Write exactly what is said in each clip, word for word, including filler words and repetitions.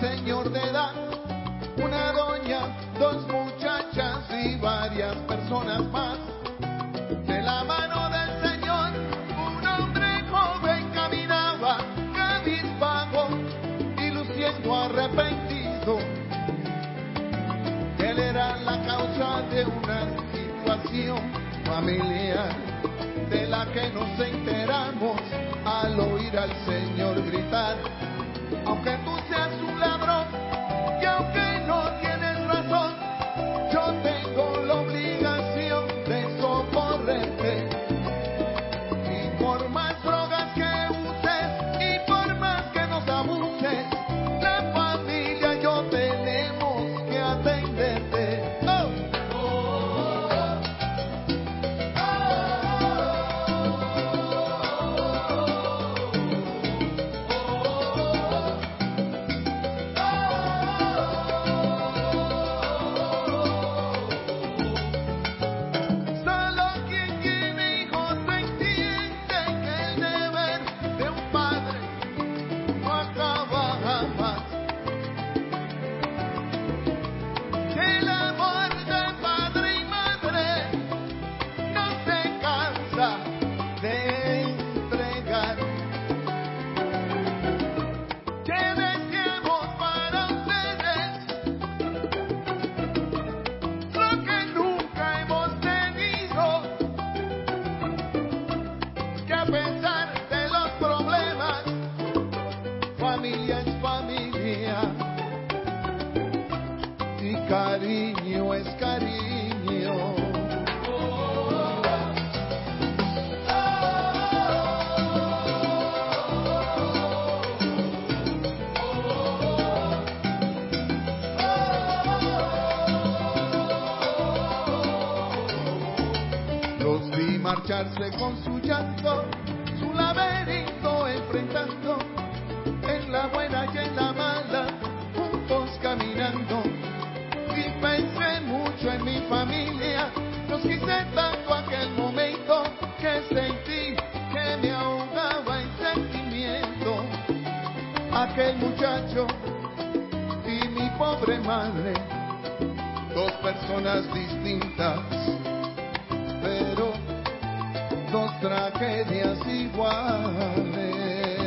señor de edad, una doña, dos muchachas y varias personas más. De la mano del Señor, un hombre joven caminaba, cabizbajo y luciendo arrepentido. Él era la causa de una situación familiar de la que nos enteramos al oír al Señor gritar: aunque tú seas un ladrón y aunque no tienes razón, yo tengo la obligación de socorrerte. Y por más drogas que uses y por más que nos abuses, la familia y yo tenemos que atenderte. Oh. Cariño es cariño. Los vi marcharse con su llanto, su laberinto enfrentando, en la buena y en la mala, juntos caminando. Y pensé mucho en mi familia, los quise tanto aquel momento que sentí que me ahogaba en sentimiento. Aquel muchacho y mi pobre madre, dos personas distintas, pero dos tragedias iguales.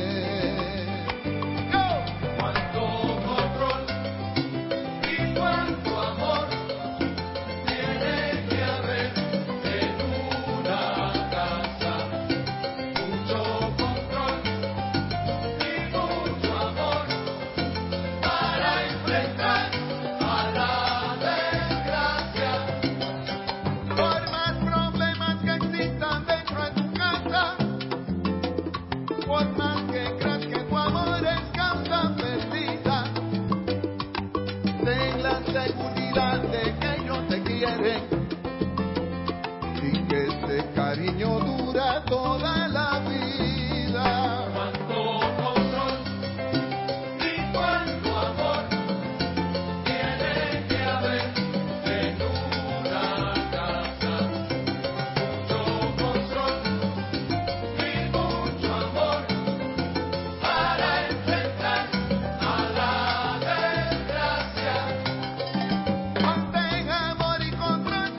Y que ese cariño dura toda la vida. Cuánto control y cuánto amor tiene que haber en una casa. Mucho control y mucho amor para enfrentar a la desgracia. Mantén amor y control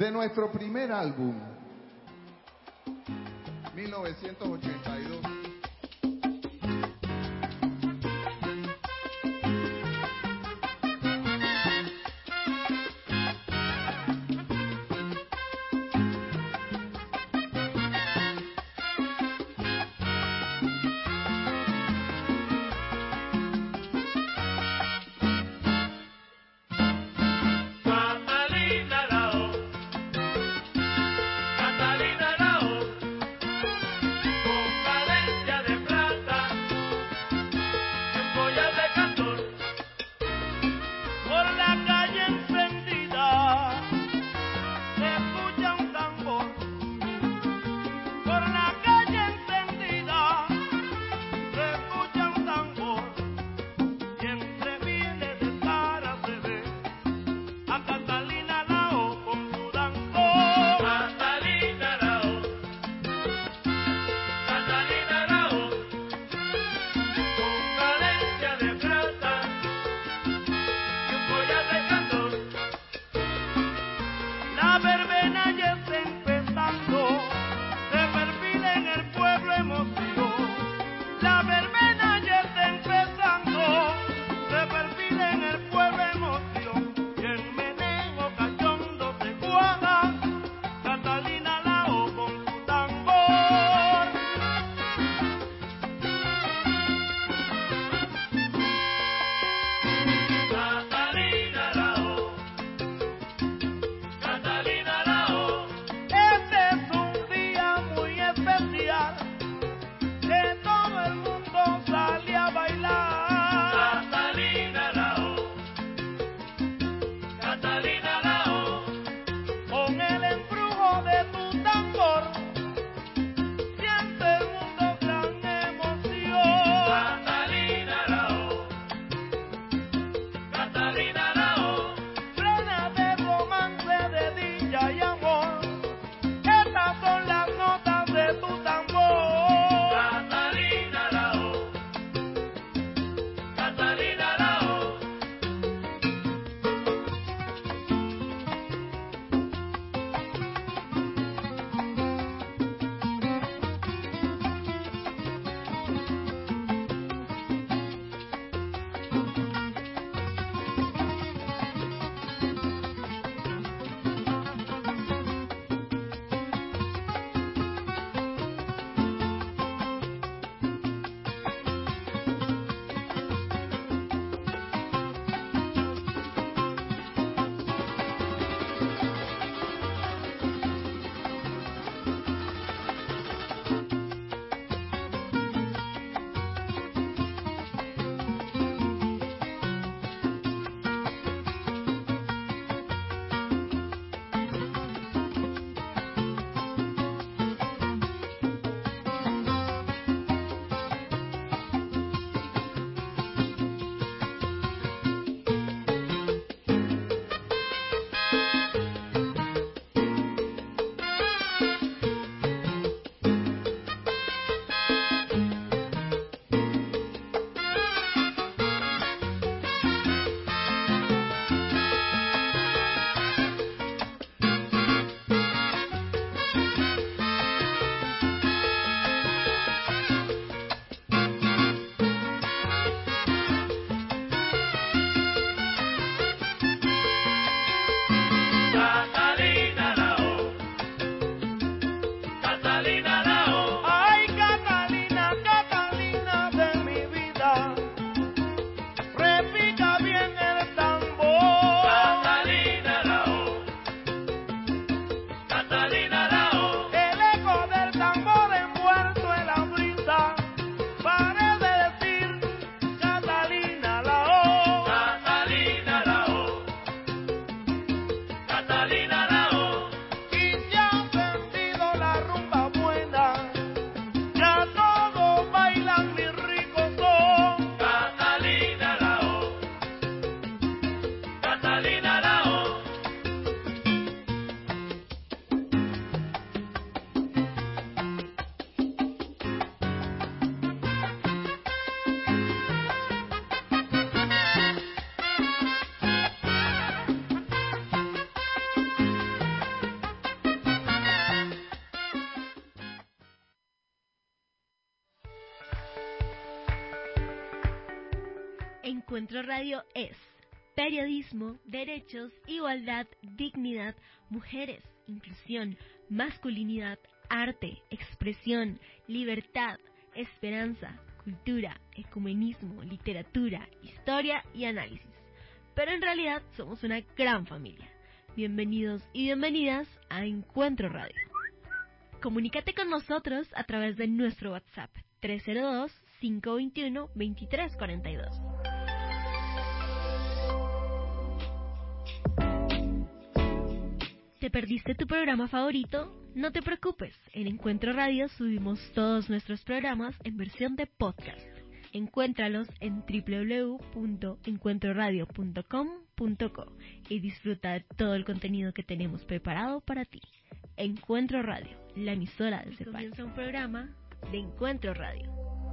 de nuestro primer álbum, mil novecientos ochenta y dos. Que todo el mundo Encuentro Radio es periodismo, derechos, igualdad, dignidad, mujeres, inclusión, masculinidad, arte, expresión, libertad, esperanza, cultura, ecumenismo, literatura, historia y análisis. Pero en realidad somos una gran familia. Bienvenidos y bienvenidas a Encuentro Radio. Comunícate con nosotros a través de nuestro WhatsApp tres cero dos, cinco dos uno, dos tres cuatro dos. ¿Te perdiste tu programa favorito? No te preocupes, en Encuentro Radio subimos todos nuestros programas en versión de podcast. Encuéntralos en doble u doble u doble u punto encuentro radio punto com punto co y disfruta de todo el contenido que tenemos preparado para ti. Encuentro Radio, la emisora de ese país. Comienza un programa de Encuentro Radio.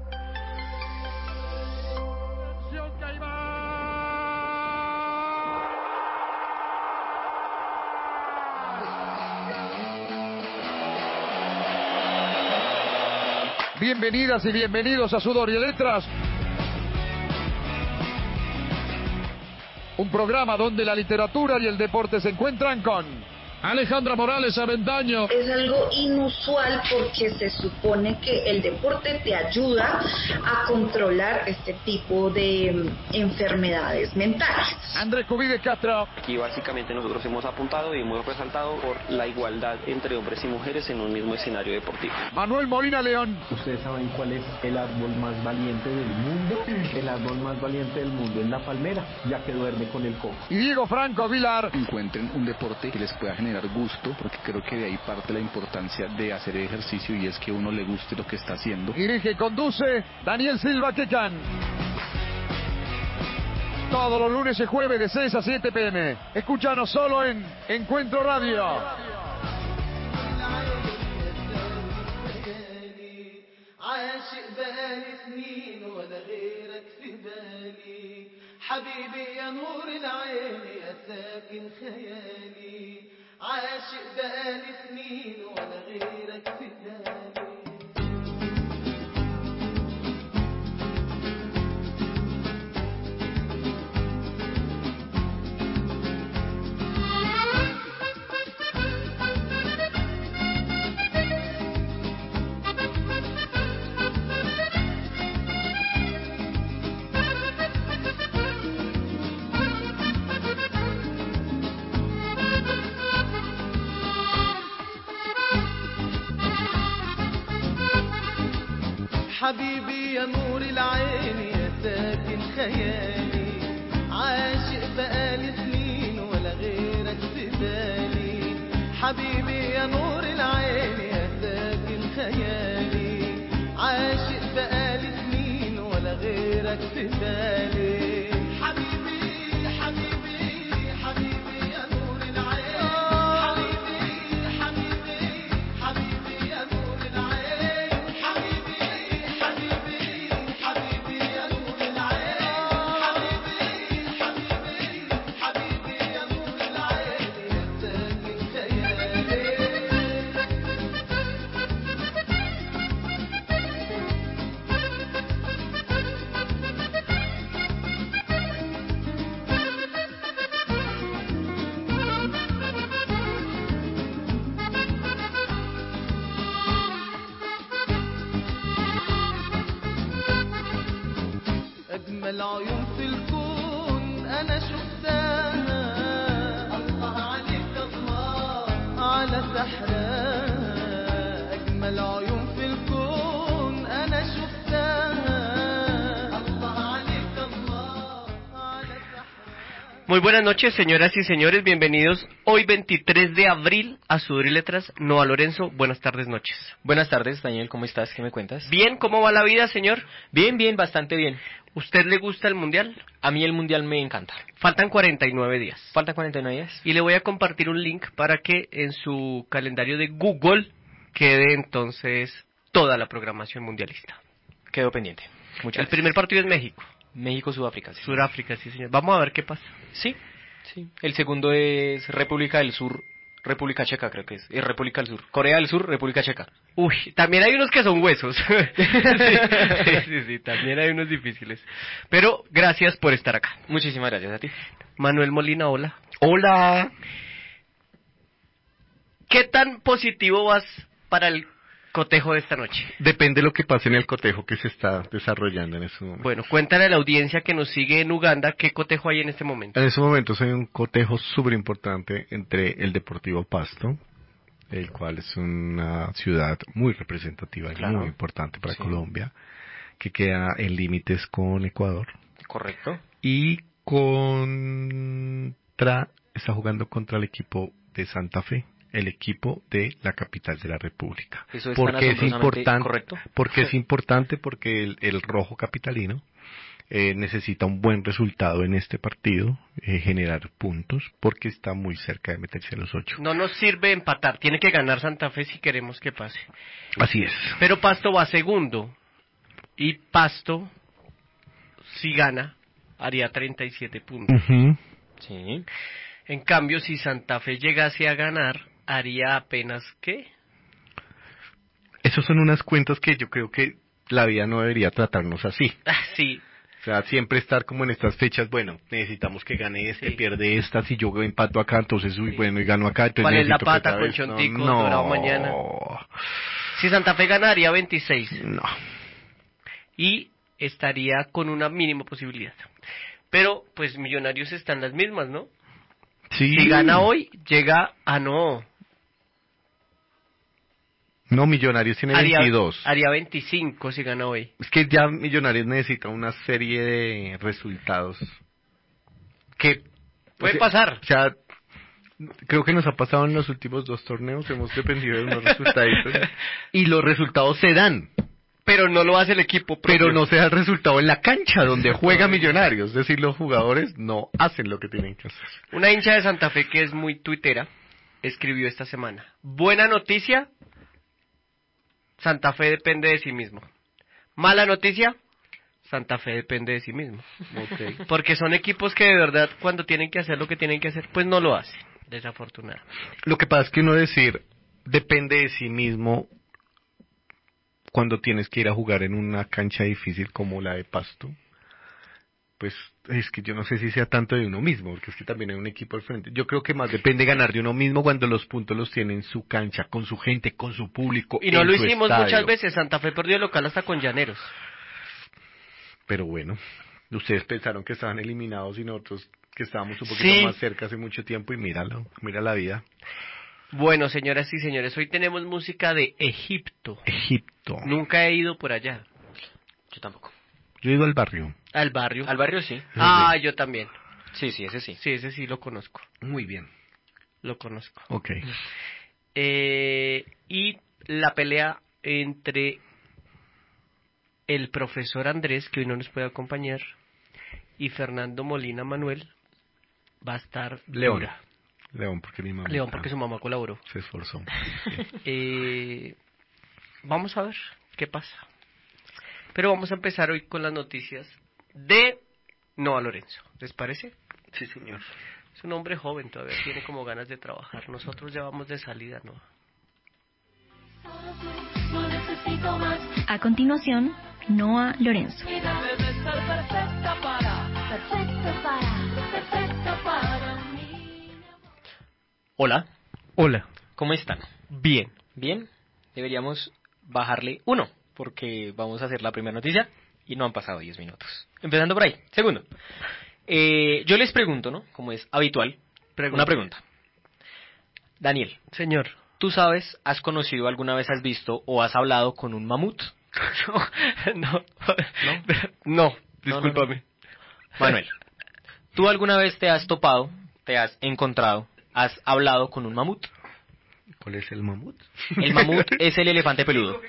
Bienvenidas y bienvenidos a Sudor y Letras, un programa donde la literatura y el deporte se encuentran con Alejandra Morales Avendaño. Es algo inusual porque se supone que el deporte te ayuda a controlar este tipo de enfermedades mentales. Andrés Cubide Castro. Aquí básicamente nosotros hemos apuntado y hemos resaltado por la igualdad entre hombres y mujeres en un mismo escenario deportivo. Manuel Molina León. ¿Ustedes saben cuál es el árbol más valiente del mundo? El árbol más valiente del mundo es la palmera, ya que duerme con el coco. Y Diego Franco Vilar. Encuentren un deporte que les pueda generar gusto, porque creo que de ahí parte la importancia de hacer ejercicio, y es que uno le guste lo que está haciendo. Dirige y conduce Daniel Silva Quecan. Todos los lunes y jueves de seis a siete pm. Escúchanos solo en Encuentro Radio. حبيبي يا نور العين يا ساكن خيالي عاشق بقالي سنين ولا غيرك في بالي. حبيبي يا نور العين يا ساكن خيالي عاشق بقالي سنين ولا غيرك في بالي. حبيبي يا نور العين يا ساكن خيالي عاشق بقالي سنين ولا غيرك في بالي. حبيبي حبيبي حبيبي يا نور العين حبيبي حبيبي حبيبي يا نور العين حبيبي حبيبي حبيبي يا نور العين حبيبي حبيبي حبيبي يا نور العين يا ساكن خيالي. أجمل عيون في الكون أنا شفتها. الله عليك الله على سحرها. أجمل عيون في الكون أنا شفتها. الله عليك الله على سحرها. Muy buenas noches, señoras y señores, bienvenidos hoy veintitrés de abril a Sudor y Letras. Noa Lorenzo, buenas tardes, noches. Buenas tardes, Daniel, ¿cómo estás? ¿Qué me cuentas? Bien, ¿cómo va la vida, señor? Bien, bien, bastante bien. ¿Usted le gusta el mundial? A mí el mundial me encanta. Faltan cuarenta y nueve días. Faltan cuarenta y nueve días. Y le voy a compartir un link para que en su calendario de Google quede entonces toda la programación mundialista. Quedó pendiente. Muchas El gracias. primer partido es México. México-Sudáfrica. Sí. Sudáfrica, sí, señor. Vamos a ver qué pasa. Sí, sí. El segundo es República del Sur, República Checa, creo que es. Es República del Sur. Corea del Sur, República Checa. Uy, también hay unos que son huesos. sí, sí, sí, sí, también hay unos difíciles. Pero gracias por estar acá. Muchísimas gracias a ti. Manuel Molina, hola. Hola. ¿Qué tan positivo vas para el cotejo de esta noche? Depende de lo que pase en el cotejo que se está desarrollando en ese momento. Bueno, cuéntale a la audiencia que nos sigue en Uganda qué cotejo hay en este momento. En ese momento hay un cotejo súper importante entre el Deportivo Pasto, el cual es una ciudad muy representativa y Claro. muy importante para Sí. Colombia, que queda en límites con Ecuador. Correcto. Y contra, está jugando contra el equipo de Santa Fe, el equipo de la capital de la República. Eso es tan porque es asombrosamente importante, correcto. porque es importante porque el, el rojo capitalino eh, necesita un buen resultado en este partido, eh, generar puntos, porque está muy cerca de meterse a los ocho. No nos sirve empatar, tiene que ganar Santa Fe si queremos que pase. Así es. Pero Pasto va segundo. Y Pasto, si gana, haría treinta y siete puntos. Ujú. Sí. En cambio, si Santa Fe llegase a ganar, haría apenas, ¿qué? Esas son unas cuentas que yo creo que la vida no debería tratarnos así. Ah, sí, O sea, siempre estar como en estas fechas, bueno, necesitamos que gane este, Sí. pierde esta, si yo empato acá, entonces, uy, Sí. bueno, y gano acá, entonces ¿Cuál es la necesito que pata otra con vez- Chontico, no, Dorado mañana? Si Santa Fe gana, haría veintiséis. No, Y estaría con una mínima posibilidad. Pero, pues, Millonarios están las mismas, ¿no? sí. Si gana hoy, llega a no. No, Millonarios tiene Haría, veintidós. haría veinticinco si gana hoy. Es que ya Millonarios necesita una serie de resultados que... Puede o sea, pasar. O sea, creo que nos ha pasado en los últimos dos torneos, hemos dependido de unos resultados y los resultados se dan, Pero no lo hace el equipo propio. pero no se da el resultado en la cancha donde juega Millonarios, es decir, los jugadores no hacen lo que tienen que hacer. Una hincha de Santa Fe que es muy tuitera escribió esta semana: buena noticia, Santa Fe depende de sí mismo. Mala noticia, Santa Fe depende de sí mismo. Okay. Porque son equipos que de verdad cuando tienen que hacer lo que tienen que hacer, pues no lo hacen, desafortunadamente. Lo que pasa es que uno decir depende de sí mismo cuando tienes que ir a jugar en una cancha difícil como la de Pasto, pues es que yo no sé si sea tanto de uno mismo, porque es que también hay un equipo al frente. Yo creo que más depende ganar de uno mismo cuando los puntos los tiene en su cancha, con su gente, con su público. Y no en lo su hicimos estadio. muchas veces. Santa Fe perdió el local hasta con Llaneros. Pero bueno, ustedes pensaron que estaban eliminados y nosotros que estábamos un poquito Sí. más cerca hace mucho tiempo y míralo, mira la vida. Bueno, señoras y señores, hoy tenemos música de Egipto. Egipto. Nunca he ido por allá. Yo tampoco. Yo he ido al barrio. Al barrio. Al barrio sí. Ah, yo también. Sí, sí, ese sí. Sí, ese sí lo conozco. Muy bien. Lo conozco. Ok. Eh, y la pelea entre el profesor Andrés, que hoy no nos puede acompañar, y Fernando Molina Manuel va a estar León. dura. León, porque mi mamá. León, porque su mamá colaboró. se esforzó. Eh, vamos a ver qué pasa. Pero vamos a empezar hoy con las noticias de Noah Lorenzo. ¿Les parece? Sí, señor. Es un hombre joven, todavía tiene como ganas de trabajar. Nosotros ya vamos de salida, Noah. A continuación, Noah Lorenzo. Hola, Hola. ¿cómo están? Bien. Bien, deberíamos bajarle uno, porque vamos a hacer la primera noticia y no han pasado diez minutos. Empezando por ahí. Segundo, eh, yo les pregunto, ¿no? Como es habitual, Pregunta. una pregunta. Daniel, Señor. ¿tú sabes, has conocido alguna vez, has visto o has hablado con un mamut? no, no, no, discúlpame. Manuel, ¿tú alguna vez te has topado, te has encontrado, has hablado con un mamut? ¿Cuál es el mamut? El mamut es el elefante peludo.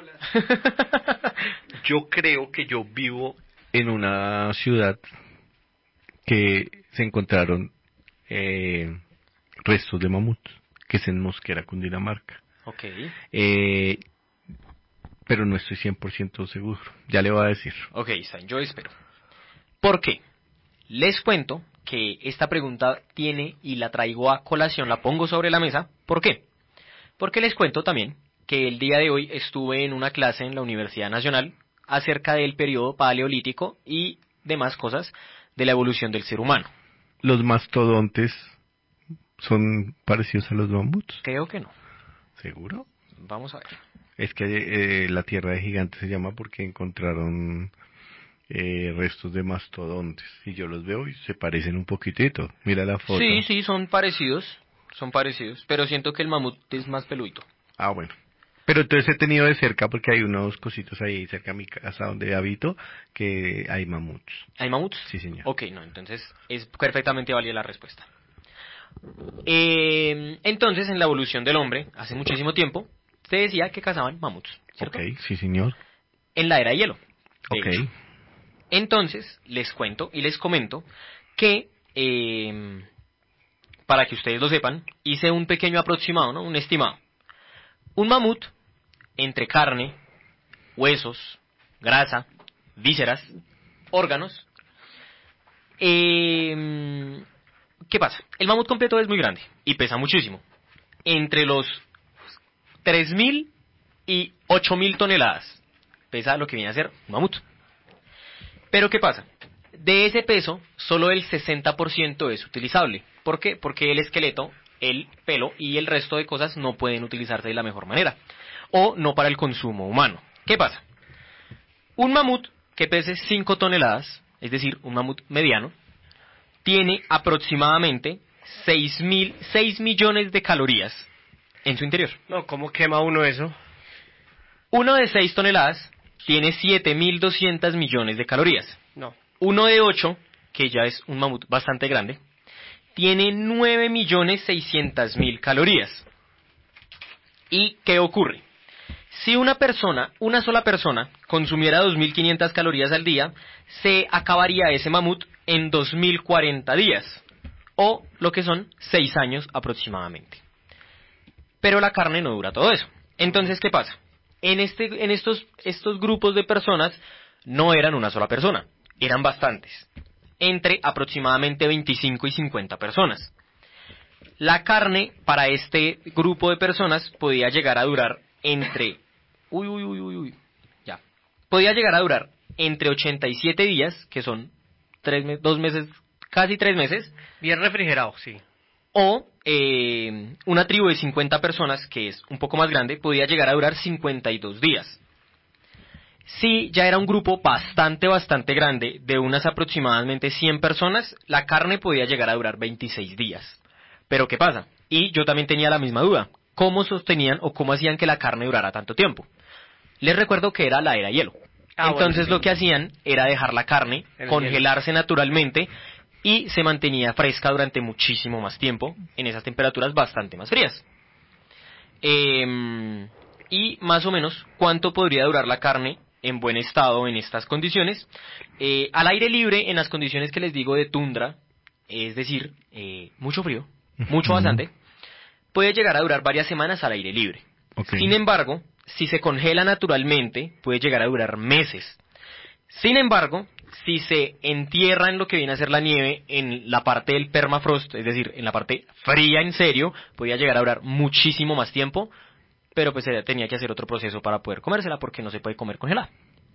Yo creo que yo vivo en una ciudad que se encontraron eh, restos de mamut, que es en Mosquera, Cundinamarca. Ok. Eh, pero no estoy cien por ciento seguro. Ya le voy a decir. Ok, Stein, yo espero. ¿Por qué? Les cuento que esta pregunta tiene y la traigo a colación, la pongo sobre la mesa. ¿Por qué? Porque les cuento también que el día de hoy estuve en una clase en la Universidad Nacional acerca del periodo paleolítico y demás cosas de la evolución del ser humano. ¿Los mastodontes son parecidos a los mamuts? Creo que no. ¿Seguro? Vamos a ver. Es que eh, la Tierra de Gigantes se llama porque encontraron eh, restos de mastodontes. Y yo los veo y se parecen un poquitito. Mira la foto. Sí, sí, son parecidos. Son parecidos. Pero siento que el mamut es más peludito. Ah, bueno. Pero entonces he tenido de cerca porque hay unos cositos ahí cerca de mi casa donde habito que hay mamuts. ¿Hay mamuts? Sí, señor. Ok, no, entonces es perfectamente válida la respuesta. Eh, entonces, en la evolución del hombre, hace muchísimo tiempo, se decía que cazaban mamuts, ¿cierto? Ok, sí, señor. En la era de hielo. De Ok. hecho. Entonces, les cuento y les comento que, eh, para que ustedes lo sepan, hice un pequeño aproximado, ¿no? Un estimado. Un mamut, entre carne, huesos, grasa, vísceras, órganos. Eh, ¿Qué pasa? El mamut completo es muy grande y pesa muchísimo. Entre los tres mil y ocho mil toneladas pesa lo que viene a ser un mamut. Pero ¿qué pasa? De ese peso, solo el sesenta por ciento es utilizable. ¿Por qué? Porque el esqueleto, el pelo y el resto de cosas no pueden utilizarse de la mejor manera. O no para el consumo humano. ¿Qué pasa? Un mamut que pese cinco toneladas, es decir, un mamut mediano, tiene aproximadamente seis mil, seis millones de calorías en su interior. No, ¿cómo quema uno eso? Uno de seis toneladas tiene siete mil doscientos millones de calorías. No. Uno de ocho, que ya es un mamut bastante grande, tiene nueve millones seiscientos mil calorías. ¿Y qué ocurre? Si una persona, una sola persona, consumiera dos mil quinientas calorías al día, se acabaría ese mamut en dos mil cuarenta días, o lo que son seis años aproximadamente. Pero la carne no dura todo eso. Entonces, ¿qué pasa? En, este, en estos, estos grupos de personas no eran una sola persona, eran bastantes, entre aproximadamente veinticinco y cincuenta personas. La carne para este grupo de personas podía llegar a durar entre... Uy, uy, uy, uy, uy, ya. Podía llegar a durar entre ochenta y siete días, que son tres, dos meses, casi tres meses. Bien refrigerado, sí. O eh, una tribu de cincuenta personas, que es un poco más grande, podía llegar a durar cincuenta y dos días. Si ya era un grupo bastante, bastante grande, de unas aproximadamente cien personas, la carne podía llegar a durar veintiséis días. Pero ¿qué pasa? Y yo también tenía la misma duda. ¿Cómo sostenían o cómo hacían que la carne durara tanto tiempo? Les recuerdo que era la era hielo. Ah, Entonces bueno, sí. Lo que hacían era dejar la carne El congelarse hielo. naturalmente y se mantenía fresca durante muchísimo más tiempo en esas temperaturas bastante más frías. Eh, y más o menos, ¿cuánto podría durar la carne en buen estado en estas condiciones? Eh, al aire libre, en las condiciones que les digo de tundra, es decir, eh, mucho frío, mucho bastante, puede llegar a durar varias semanas al aire libre. Okay. Sin embargo, si se congela naturalmente, puede llegar a durar meses. Sin embargo, si se entierra en lo que viene a ser la nieve, en la parte del permafrost, es decir, en la parte fría en serio, podría llegar a durar muchísimo más tiempo, pero pues se tenía que hacer otro proceso para poder comérsela, porque no se puede comer congelada.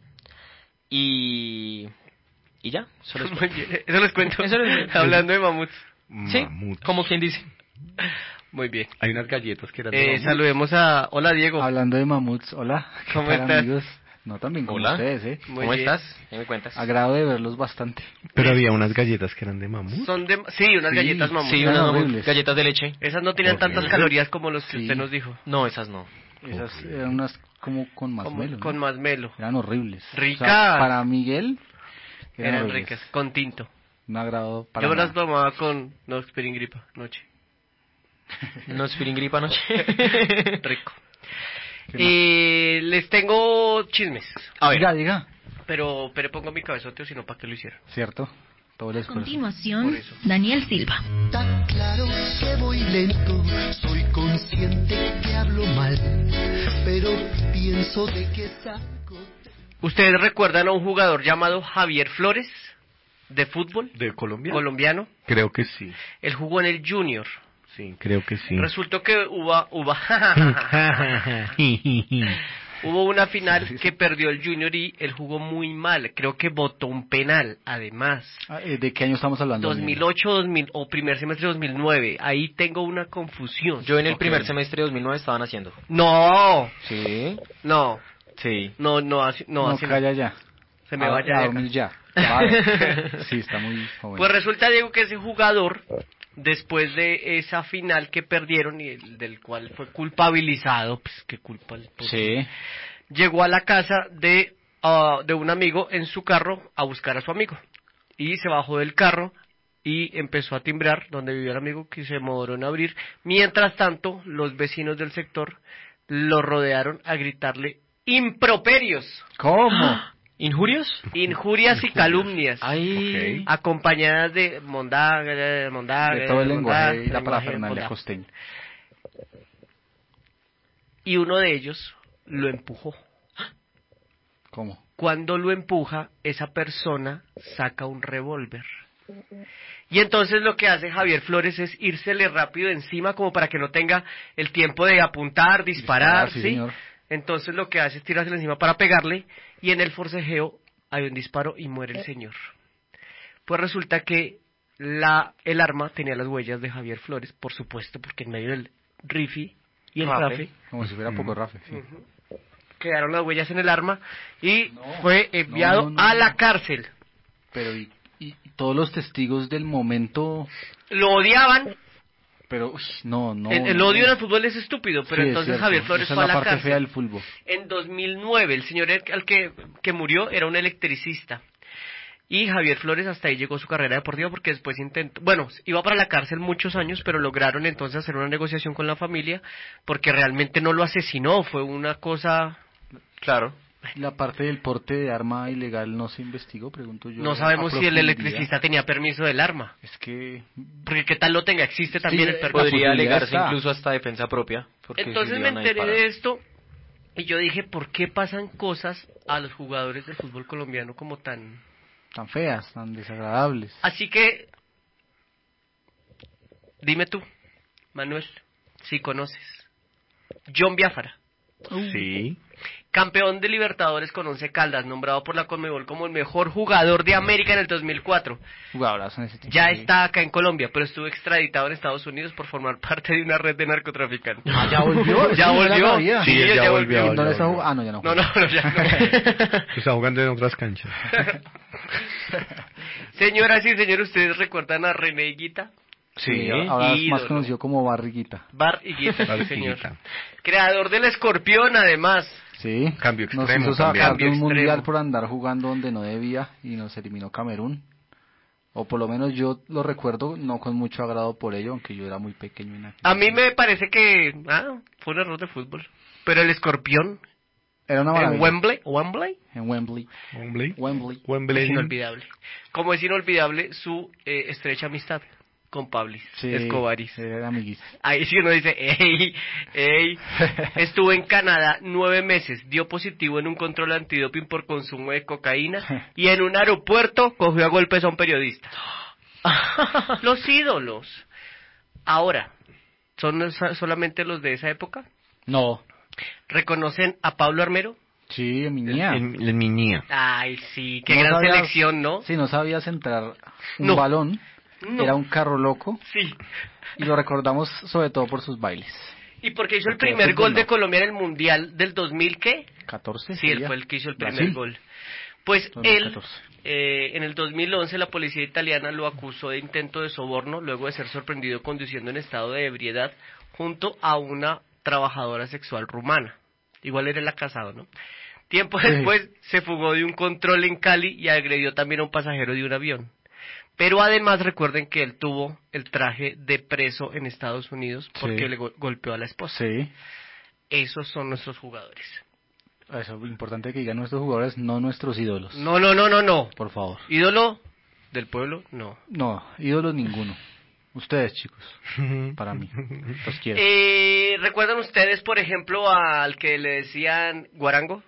Y... y ya, eso les cuento. Eso les cuento. Eso les cuento. Hablando de mamuts. Sí, Mamut. como quien dice. Muy bien. Hay unas galletas que eran de Eh, mamut. saludemos a... Hola, Diego. Hablando de mamuts, hola. ¿Qué ¿Cómo tal, estás? amigos? No, también como Hola. ustedes, ¿eh? Muy ¿Cómo bien. estás? ¿Qué me cuentas? Agrado de verlos bastante. Pero había unas galletas que eran de mamut. Son de... Sí, unas Sí, galletas mamut. Sí, Eran unas mamut, horribles. galletas de leche. Esas no tenían Horrible. tantas calorías como los que Sí. usted nos dijo. No, esas no. Esas Horrible. eran unas como con más Como- melo. con más melo. Eran horribles. Ricas. O sea, para Miguel eran, Eran horribles. ricas. Con tinto. Un agrado para Yo me las nada. tomaba con... No, gripa noche. No es gripa noche. Rico. ¿Qué más? Eh, les tengo chismes. A ver. Diga, diga. Pero, pero pongo mi cabezote o si no, ¿para qué lo hicieron? Cierto. Todo el A esfuerzo. continuación, Por eso. Daniel Silva. Tan claro que voy lento, soy consciente que hablo mal, pero pienso de que saco. ¿Ustedes recuerdan a un jugador llamado Javier Flores? de fútbol. ¿De Colombia? Colombiano. Creo que sí. Él jugó en el Junior. Sí, creo que sí. Resultó que hubo, hubo, hubo una final que perdió el Junior y él jugó muy mal. Creo que botó un penal, además. ¿De qué año estamos hablando? dos mil ocho, dos mil, o primer semestre de dos mil nueve. Ahí tengo una confusión. Yo en el Ok. primer semestre de dos mil nueve estaban haciendo. No, Sí. no, Sí. no, no, así- no, No, así no. calla ya. Se me A- vaya a de dormir acá. ya. Vale. Sí, está muy joven. Pues resulta, Diego, que ese jugador, después de esa final que perdieron y el- del cual fue culpabilizado, pues qué culpa el pobre, Sí. llegó a la casa de, ah, de un amigo en su carro a buscar a su amigo. Y se bajó del carro y empezó a timbrar donde vivía el amigo, que se demoró en abrir. Mientras tanto, los vecinos del sector lo rodearon a gritarle improperios. ¿Cómo? ¿Injurios? Injurias y calumnias. Ay. Acompañadas de mondaga, mondaga, De todo el lenguaje y la lenguaje, parafernalia mondaga. costeña. Y uno de ellos lo empujó. ¿Cómo? Cuando lo empuja, esa persona saca un revólver. Y entonces lo que hace Javier Flores es írsele rápido encima como para que no tenga el tiempo de apuntar, disparar, Disparar, sí, ¿sí? señor. Entonces lo que hace es tirársele encima para pegarle y en el forcejeo hay un disparo y muere el señor. Pues resulta que la el arma tenía las huellas de Javier Flores, por supuesto, porque en medio del rifi y el Rafe. rafe Como si fuera poco Rafe. Sí. quedaron las huellas en el arma y No, fue enviado no, no, no, a la no. cárcel. Pero y, y todos los testigos del momento... Lo odiaban. Pero, uy, no, no. el, el no. odio en el fútbol es estúpido, pero Sí, es entonces cierto. Javier Flores Esa fue a es la la parte cárcel. fea del fútbol. En dos mil nueve, el señor al que, que murió era un electricista. Y Javier Flores hasta ahí llegó su carrera deportiva porque después intentó, bueno, iba para la cárcel muchos años, pero lograron entonces hacer una negociación con la familia porque realmente no lo asesinó, fue una cosa... Claro. La parte del porte de arma ilegal no se investigó, pregunto yo. No a sabemos si el profundidad. electricista tenía permiso del arma. Es que... Porque qué tal lo tenga, existe también Sí, el permiso. Podría posibilidad alegarse está. incluso hasta defensa propia. porque Entonces si me le iban a enteré disparar. de esto y yo dije, ¿por qué pasan cosas a los jugadores del fútbol colombiano como tan... Tan feas, tan desagradables. Así que, dime tú, Manuel, si conoces. John Biafara, Sí. campeón de Libertadores con Once Caldas, nombrado por la Conmebol como el mejor jugador de América en el dos mil cuatro. Jugadoras en ese tiempo. Ya sí. está acá en Colombia, pero estuvo extraditado en Estados Unidos por formar parte de una red de narcotraficantes. Ah, ¿ya volvió? Ya Eso no la volvió. sabía. Sí, Sí, él ya ya volvió. volvió. ¿Y dónde ya está volvió. jugando? Ah, no, ya no. No, no, no, ya no. Está jugando en otras canchas. Señoras y señores, ¿ustedes recuerdan a René Higuita? Sí, ahora es más ídolo. conocido como Barriguita. Bar Higuita, sí, Bar señor. Higuita. Creador del escorpión, además. Sí. Cambio Nos extremo hizo sacar también. de Cambio un extremo. mundial por andar jugando donde no debía y nos eliminó Camerún. O por lo menos yo lo recuerdo no con mucho agrado por ello, aunque yo era muy pequeño. En aquel A mí entonces. me parece que ah, fue un error de fútbol. Pero el escorpión Era una en maravilla. Wembley, Wembley, En Wembley. Wembley. Wembley. Wembley. es inolvidable. Como es inolvidable su eh, estrecha amistad con Pablis Sí, Escobaris. sí, era amiguis. Ahí sí uno dice, ey, ey, estuvo en Canadá nueve meses, dio positivo en un control antidoping por consumo de cocaína y en un aeropuerto cogió a golpes a un periodista. Los ídolos. Ahora, ¿son so- solamente los de esa época? No. ¿Reconocen a Pablo Armero? Sí, mi niña. En, en mi niña. Ay, sí, qué No gran sabías- selección, ¿no? Sí, no sabía centrar un No. balón. No. Era un carro loco. Sí. Y lo recordamos sobre todo por sus bailes. ¿Y porque hizo el Porque de primer fútbol gol de no. Colombia en el Mundial del dos mil qué? catorce. Sí, él sería. fue el que hizo el primer Brasil. gol. Pues dos mil él, catorce. eh, en el dos mil once, la policía italiana lo acusó de intento de soborno luego de ser sorprendido conduciendo en estado de ebriedad junto a una trabajadora sexual rumana. Igual era el casado, ¿no? Tiempo Sí. después se fugó de un control en Cali y agredió también a un pasajero de un avión. Pero además recuerden que él tuvo el traje de preso en Estados Unidos porque Sí. le go- golpeó a la esposa. Sí. Esos son nuestros jugadores. Eso es importante que digan nuestros jugadores, no nuestros ídolos. No, no, no, no, no. Por favor. ¿Ídolo del pueblo? No. No, ídolos ninguno. Ustedes, chicos. Para mí. Los quiero. Eh, ¿Recuerdan ustedes, por ejemplo, al que le decían Guarango?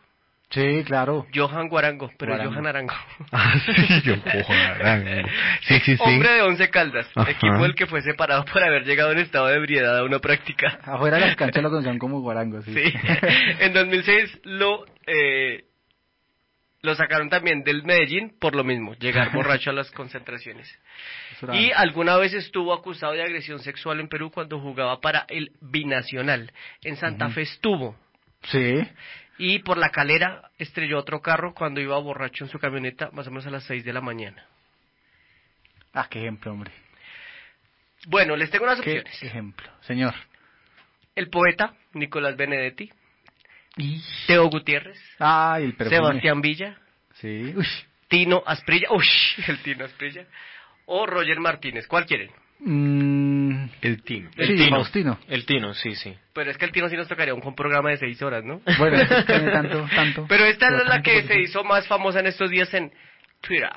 Sí, claro. Johan Guarango, pero Guarango. Johan Arango. Ah, sí, yo cojo Arango. Sí, sí, sí. Hombre de Once Caldas, Ajá. equipo del que fue separado por haber llegado en estado de ebriedad a una práctica. Afuera de las canchas lo conocían como Guarango, sí. Sí. En dos mil seis lo eh, lo sacaron también del Medellín por lo mismo, llegar borracho a las concentraciones. Eso era- Y alguna vez estuvo acusado de agresión sexual en Perú cuando jugaba para el Binacional. En Santa Ujú. Fe estuvo. Sí. Y por la Calera estrelló otro carro cuando iba borracho en su camioneta, más o menos a las seis de la mañana. Ah, qué ejemplo, hombre. Bueno, les tengo unas Qué opciones. ejemplo. Señor. El poeta Nicolás Benedetti, Y... Teo Gutiérrez, Ay, el perfume. Sebastián Villa, Sí. Uy. Tino Asprilla, uy, el Tino Asprilla, o Roger Martínez. ¿Cuál quieren? Mm, El Tino. El sí, Tino. Faustino. El Tino, sí, sí. Pero es que el Tino sí nos tocaría un, un programa de seis horas, ¿no? Bueno, tiene tanto, tanto. Pero esta es la tanto que por se sí. hizo más famosa en estos días en Twitter.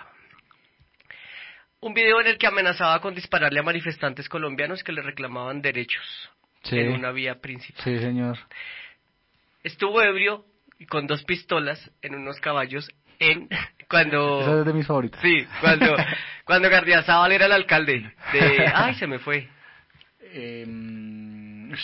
Un video en el que amenazaba con dispararle a manifestantes colombianos que le reclamaban derechos Sí. en una vía principal. Sí, señor. Estuvo ebrio y con dos pistolas en unos caballos en cuando Esa es de mis favoritas. sí cuando cuando Gardiazabal era el alcalde de ay se me fue Eh, ush.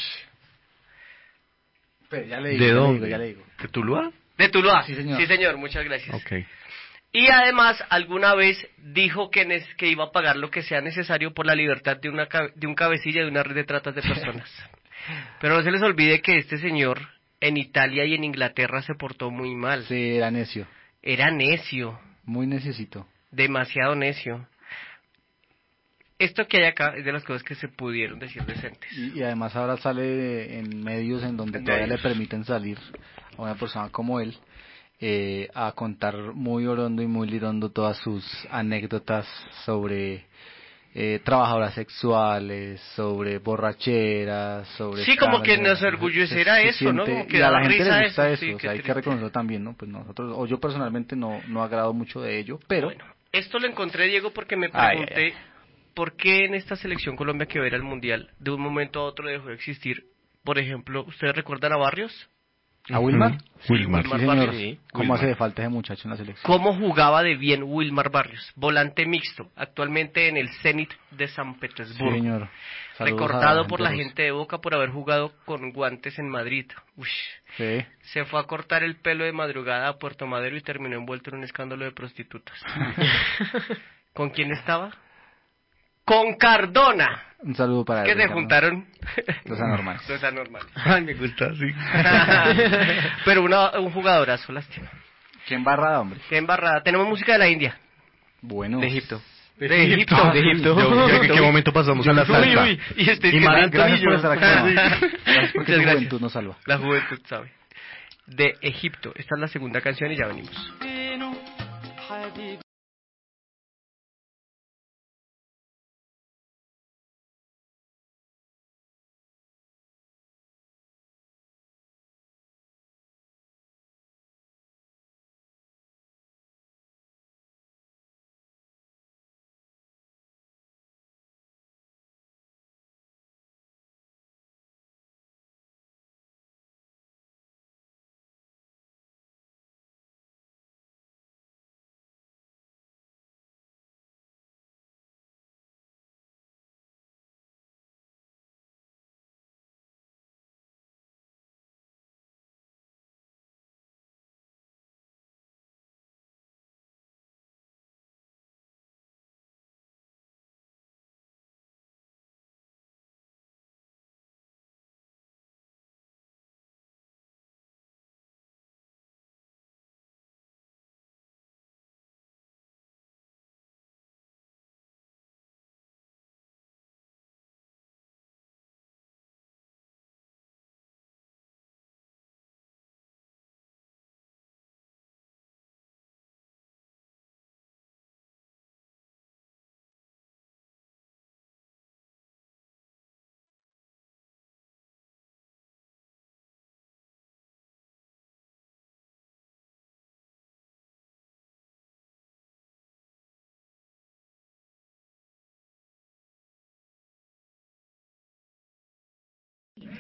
Pero ya le digo, ¿De ya le dónde? digo, ya le digo. ¿De Tuluá? de Tuluá. Sí, señor. Sí, señor, muchas gracias. Ok. Y además alguna vez dijo que, nes- que iba a pagar lo que sea necesario por la libertad de una ca- de un cabecilla de una red de tratas de personas. Pero no se les olvide que este señor en Italia y en Inglaterra se portó muy mal. Sí, era necio. Era necio, Muy necesito. demasiado necio. Esto que hay acá es de las cosas que se pudieron decir decentes. Y, y además ahora sale en medios en donde En todavía medios. le permiten salir a una persona como él eh, a contar muy orondo y muy lirondo todas sus anécdotas sobre eh, trabajadoras sexuales, sobre borracheras, sobre... Sí, como que escándalos. nos orgulleciera Se- se eso, ¿no? siente- Como que y a da la gente risa le gusta eso, eso, sí, o qué sea, hay que triste. reconocerlo también, ¿no? Pues nosotros, o yo personalmente no, no agrado mucho de ello, pero... Bueno, esto lo encontré, Diego, porque me Ay, pregunté ay, por qué en esta selección Colombia que va a ir al Mundial, de un momento a otro dejó de existir. Por ejemplo, ¿ustedes recuerdan a Barrios? ¿A Wilmar? Ujú. Wilmar. Sí, Wilmar señor. Barrios. Sí, ¿Cómo Wilmar. hace de falta ese muchacho en la selección? ¿Cómo jugaba de bien Wilmar Barrios? Volante mixto, actualmente en el Zenit de San Sí, Petersburgo. señor. Saludos Recordado a por la rusa. gente de Boca por haber jugado con guantes en Madrid. Ush. Sí. Se fue a cortar el pelo de madrugada a Puerto Madero y terminó envuelto en un escándalo de prostitutas. ¿Con quién estaba? ¡Con Cardona! Un saludo para Que él, se Ricardo. juntaron Los anormales. los anormales. Ay, me gusta, sí. Pero una, un jugadorazo, lástima. ¿Qué embarrada, hombre? Qué embarrada. Tenemos música de la India. Bueno. De Egipto. De Egipto. Ah, de Egipto. yo- yo- ¿En qué momento pasamos a la Uy, salsa? uy, y este Y Mari, gracias por Antonio. estar aquí. Gracias porque Muchas tu gracias. juventud nos salva. La juventud sabe. De Egipto. Esta es la segunda canción y ya venimos.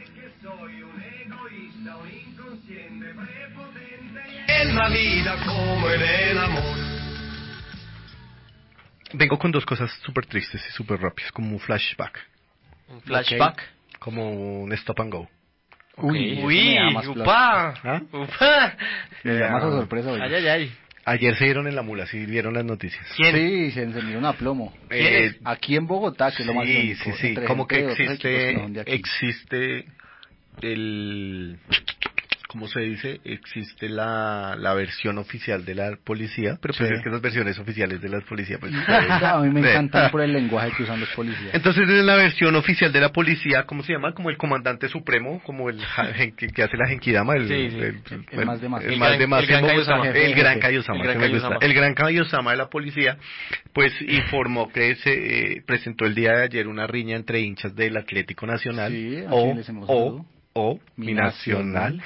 En la vida como en el amor. Vengo con dos cosas súper tristes y súper rápidas, como un flashback. ¿Un flashback? Okay. Como un stop and go. Uy, Uy, upa, ¿Ah? upa. Me llama a sorpresa hoy. Ay, ay, ay. Ayer se dieron en la mula, sí vieron las noticias. ¿Quién? Sí, se encendieron a plomo. Eh, Aquí en Bogotá, que es lo más sí, irónico, sí, sí, entre como que gente de otros equipos que no son de existe, aquí. existe el, ¿cómo se dice? Existe la, la versión oficial de la policía, pero pues Sí. es que las versiones oficiales de la policía, pues... A mí me Sí. encantan por el lenguaje que usan los policías. Entonces en la versión oficial de la policía, ¿cómo se llama? Como el comandante supremo, como el ja- gen- que, que hace la genkidama, el, Sí, sí. el, El- el más de más. el El más gran- de más el gran en Bogotá, Kaiosama. el Jefe, gran jefe. Kaiosama, El gran que me gusta. Kaiosama. El gran Kaiosama de la policía, pues informó que se eh, presentó el día de ayer una riña entre hinchas del Atlético Nacional Sí, a o, quien les hemos o, saludado. o Mi mi nacional,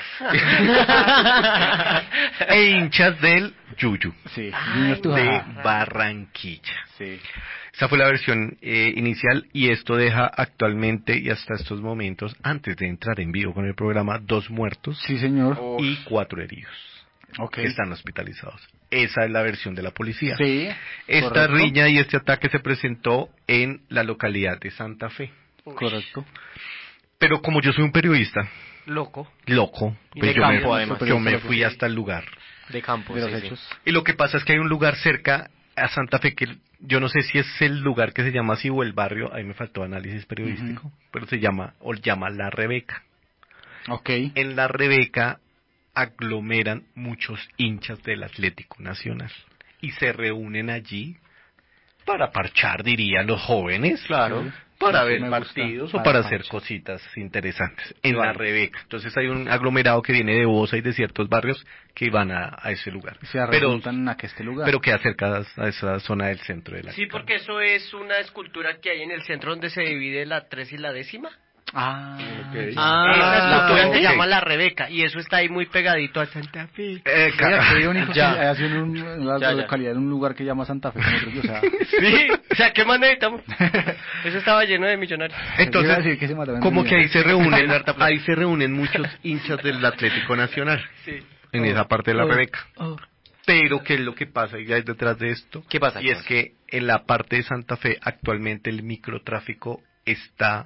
Nacional. e hinchas del Yuyu Sí, Ay, de Barranquilla. Sí. Esa fue la versión eh, inicial y esto deja actualmente y hasta estos momentos, antes de entrar en vivo con el programa, dos muertos Sí, señor. y cuatro heridos Ok. que están hospitalizados. Esa es la versión de la policía. Sí, Esta correcto. riña y este ataque se presentó en la localidad de Santa Fe. Correcto. Pero como yo soy un periodista Loco. loco, Y pues de yo, campo, me, además. yo me Periodista fui loco, hasta el lugar. De campo, De los sí, sí. hechos. Y lo que pasa es que hay un lugar cerca a Santa Fe que yo no sé si es el lugar que se llama así o el barrio, ahí me faltó análisis periodístico, Ujú. pero se llama o llama La Rebeca. Ok. En La Rebeca aglomeran muchos hinchas del Atlético Nacional y se reúnen allí para parchar, dirían los jóvenes, Claro. para Sí, ver me gusta. partidos o Para para parchar. hacer cositas interesantes en La Vale. Rebeca. Entonces hay un aglomerado que viene de Bosa y de ciertos barrios que van a, a ese lugar. Se Pero, arregltan a que este lugar. pero queda cerca a esa zona del centro de la Sí, ciudad. porque eso es una escultura que hay en el centro donde se divide la tres y la décima. Ah, Ok. Ah, Esa escultura ok. se llama La Rebeca y eso está ahí muy pegadito a Santa Fe. Eh, ca- Mira, qué irónico Ya. que haya sido en, un, en la Ya, ya. localidad, en un lugar que llama Santa Fe. como otro, o sea, Sí, o sea, ¿qué más necesitamos? Eso estaba lleno de millonarios. iba a Entonces, decir que se mataron como en que ahí se reúnen, Harta plata. ahí se reúnen muchos hinchas del Atlético Nacional, Sí. en esa parte de La Oh. Rebeca. Oh. Pero, ¿qué es lo que pasa y hay detrás de esto? ¿Qué pasa? Y es que en la parte de Santa Fe actualmente el microtráfico está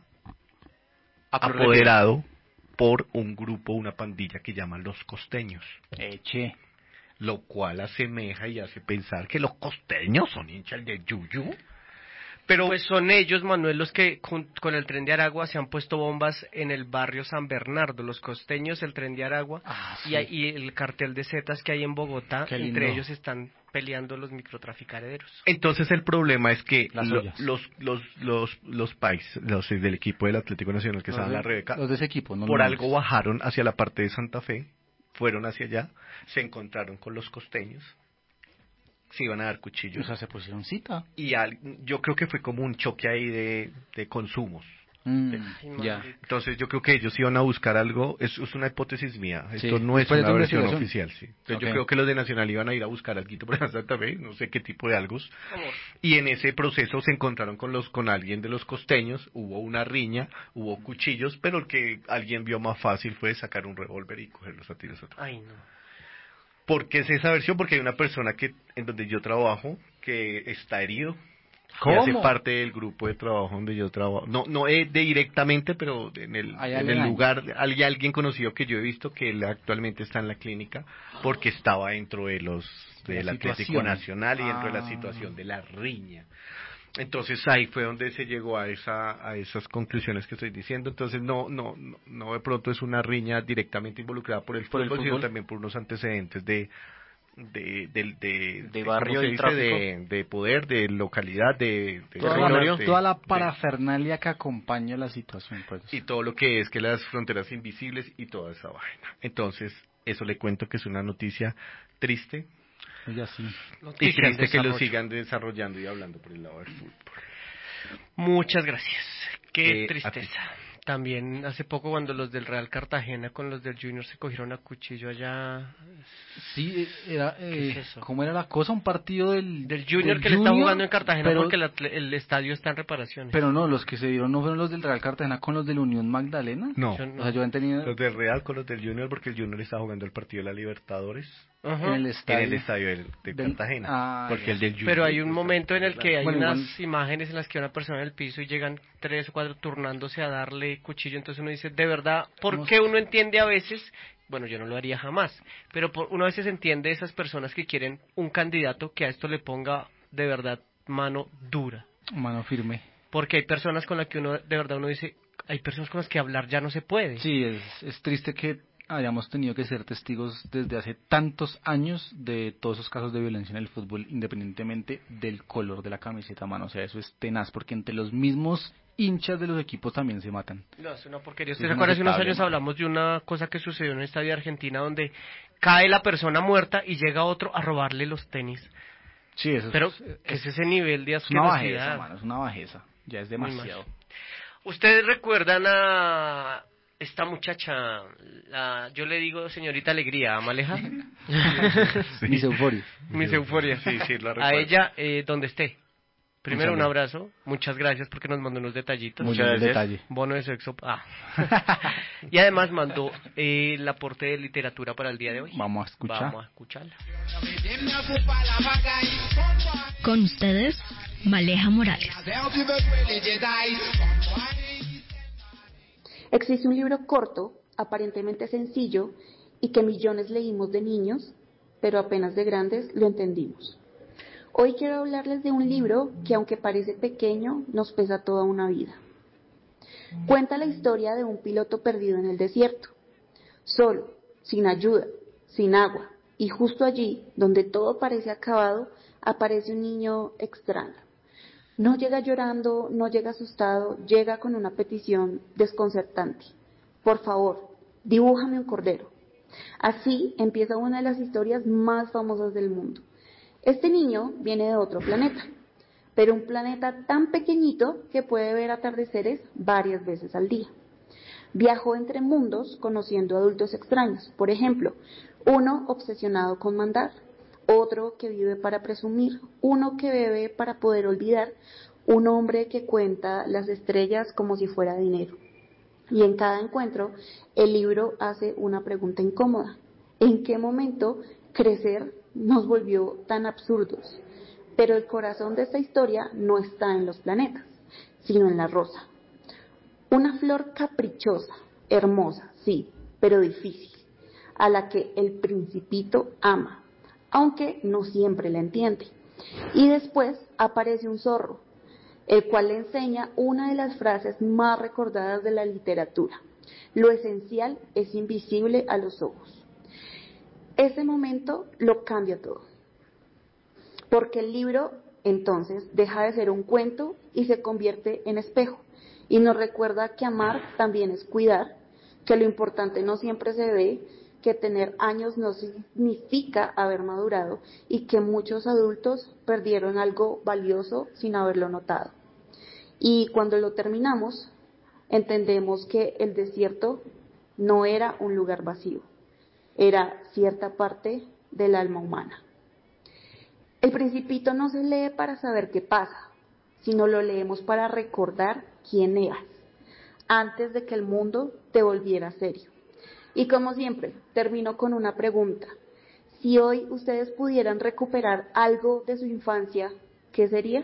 apoderado por un grupo, una pandilla que llaman los costeños, Eche. lo cual asemeja y hace pensar que los costeños son hinchas de Yuyu. Pero Pues son ellos, Manuel, los que con, con el Tren de Aragua se han puesto bombas en el barrio San Bernardo, los costeños, el Tren de Aragua Ah, sí. y, hay- y el cartel de Zetas que hay en Bogotá, Qué entre lindo. ellos están peleando los microtraficaderos. entonces el problema es que Las lo- ollas. los los los los países, los del equipo del Atlético Nacional que Los estaban en de- La Rebeca, Los de ese equipo, ¿no? por los algo nombres. bajaron hacia la parte de Santa Fe, fueron hacia allá, se encontraron con los costeños, se iban a dar O cuchillos. sea, se pusieron cita. Y al- yo creo que fue como un choque ahí de, de consumos. Mm, Ay, ya. maldito. Entonces yo creo que ellos iban a buscar algo, es, es una hipótesis mía, Sí, esto no es después de una tu versión investigación. oficial, sí. Entonces Ok. yo creo que los de Nacional iban a ir a buscar algo por ejemplo, Santa Fe, no sé qué tipo de algo. Amor. Y en ese proceso se encontraron con los con alguien de los costeños, hubo una riña, hubo cuchillos, pero el que alguien vio más fácil fue sacar un revólver y cogerlos a tiros a todos. Ay, no. ¿Por qué es esa versión? Porque hay una persona que en donde yo trabajo que está herido. ¿Cómo? Y hace parte del grupo de trabajo donde yo trabajo. No, no es de directamente, pero en el, ¿Hay en alguien el ahí? lugar, hay alguien conocido que yo he visto que él actualmente está en la clínica porque estaba dentro de los De del la Atlético situación. Nacional y dentro de la Ah. situación de la riña. Entonces ahí fue donde se llegó a esa a esas conclusiones que estoy diciendo. Entonces no no no, no de pronto es una riña directamente involucrada por el Por el fútbol, sino fútbol. también por unos antecedentes de de de, de, De ¿cómo barrio se y dice? tráfico. de, de poder, de localidad, de, de Toda, zonas, la, de- toda la de- parafernalia que acompaña la situación, pues. y todo lo que es que las fronteras invisibles y toda esa vaina. Entonces, eso le cuento que es una noticia triste Oye, sí. y Noticia en triste que lo desarrollo. sigan desarrollando y hablando por el lado del fútbol. Muchas gracias. Qué Eh, a tristeza. También hace poco cuando los del Real Cartagena con los del Junior se cogieron a cuchillo allá. Sí, era, eh, ¿Qué es eso? ¿cómo era la cosa? Un partido del... Del Junior del que le está Junior, jugando en Cartagena pero, porque el, atle- el estadio está en reparaciones. pero no, los que se dieron no fueron los del Real Cartagena con los del Unión Magdalena. No, Yo no. O sea, yo he tenido los del Real con los del Junior porque el Junior está jugando el partido de la Libertadores Ajá. en el en estadio. el estadio del- de del- Cartagena. Ah, porque ya. el del Junior Pero hay un está- momento en el que hay Bueno, unas igual- imágenes en las que una persona en el piso y llegan tres o cuatro turnándose a darle cuchillo, entonces uno dice, de verdad, ¿por No qué sé. uno entiende a veces? Bueno, yo no lo haría jamás, pero por, uno a veces entiende esas personas que quieren un candidato que a esto le ponga de verdad mano dura. Mano firme. Porque hay personas con las que uno, de verdad, uno dice, hay personas con las que hablar ya no se puede. Sí, es, es triste que hayamos tenido que ser testigos desde hace tantos años de todos esos casos de violencia en el fútbol, independientemente del color de la camiseta, mano. O sea, eso es tenaz, porque entre los mismos hinchas de los equipos también se matan. No, es una porquería. Sí, ¿Usted es se acuerda? Hace unos inaceptable, años ¿no? hablamos de una cosa que sucedió en el estadio de Argentina donde cae la persona muerta y llega otro a robarle los tenis. Sí, eso Pero, es, ¿qué es ese nivel de es una bajeza, asquerosidad? mano, es una bajeza. Ya es Muy demasiado. mal. ¿Ustedes recuerdan a esta muchacha? La, yo le digo señorita Alegría, ¿Amaleja? Sí. Mis euforias. Mis euforias. Sí, sí, la A recuerdo. ella, eh, donde esté. Primero un saludo. abrazo, muchas gracias porque nos mandó unos detallitos. Muy Muchas buen gracias. detalle. Bono de sexo. Ah. Y además mandó eh, el aporte de literatura para el día de hoy. Vamos a escuchar. Vamos a escucharla. Con ustedes, Maleja Morales. Existe un libro corto, aparentemente sencillo, y que millones leímos de niños, pero apenas de grandes lo entendimos. Hoy quiero hablarles de un libro que, aunque parece pequeño, nos pesa toda una vida. Cuenta la historia de un piloto perdido en el desierto, solo, sin ayuda, sin agua, y justo allí, donde todo parece acabado, aparece un niño extraño. No llega llorando, no llega asustado, llega con una petición desconcertante. Por favor, dibújame un cordero. Así empieza una de las historias más famosas del mundo. Este niño viene de otro planeta, pero un planeta tan pequeñito que puede ver atardeceres varias veces al día. Viajó entre mundos conociendo adultos extraños, por ejemplo, uno obsesionado con mandar, otro que vive para presumir, uno que bebe para poder olvidar, un hombre que cuenta las estrellas como si fuera dinero. Y en cada encuentro, el libro hace una pregunta incómoda. ¿En qué momento crecer nos volvió tan absurdos? Pero el corazón de esta historia no está en los planetas, sino en la rosa. Una flor caprichosa, hermosa, sí, pero difícil, a la que el principito ama, aunque no siempre la entiende. Y después aparece un zorro, el cual le enseña una de las frases más recordadas de la literatura. Lo esencial es invisible a los ojos. Ese momento lo cambia todo, porque el libro entonces deja de ser un cuento y se convierte en espejo, y nos recuerda que amar también es cuidar, que lo importante no siempre se ve, que tener años no significa haber madurado y que muchos adultos perdieron algo valioso sin haberlo notado. Y cuando lo terminamos, entendemos que el desierto no era un lugar vacío, era cierta parte del alma humana. El Principito no se lee para saber qué pasa, sino lo leemos para recordar quién eras, antes de que el mundo te volviera serio. Y como siempre, termino con una pregunta. Si hoy ustedes pudieran recuperar algo de su infancia, ¿qué sería?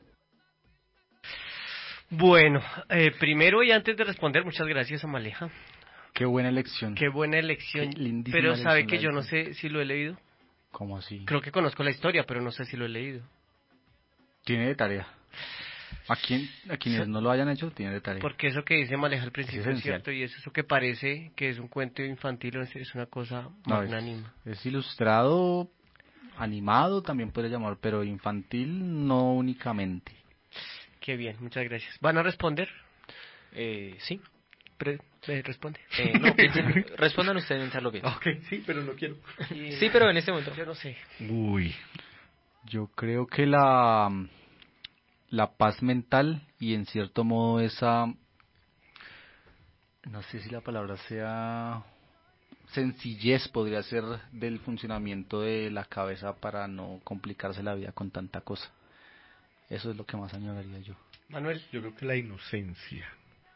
Bueno, eh, primero y antes de responder, muchas gracias a Maleja. Qué buena elección. Qué buena elección. Qué lindísima Pero sabe elección que la yo del no Principito. sé si lo he leído. ¿Cómo así? Creo que conozco la historia, pero no sé si lo he leído. Tiene de tarea. A, quien, a quienes no lo hayan hecho, tiene de tarea. Porque eso que dice Maleja al principio Es es esencial. cierto, y es eso que parece que es un cuento infantil, es es una cosa No, es, magnánima. es ilustrado, animado también puede llamar, pero infantil no únicamente. Qué bien, muchas gracias. ¿Van a responder? Eh, sí. Pre- eh, responde. Eh, no, piensen- respondan ustedes mientras lo piensan. Ok, sí, pero no quiero. Sí, pero en este momento. Yo no sé. Uy. Yo creo que la, la paz mental y en cierto modo esa no sé si la palabra sea sencillez, podría ser del funcionamiento de la cabeza para no complicarse la vida con tanta cosa. Eso es lo que más añoraría yo. Manuel, yo creo que la inocencia.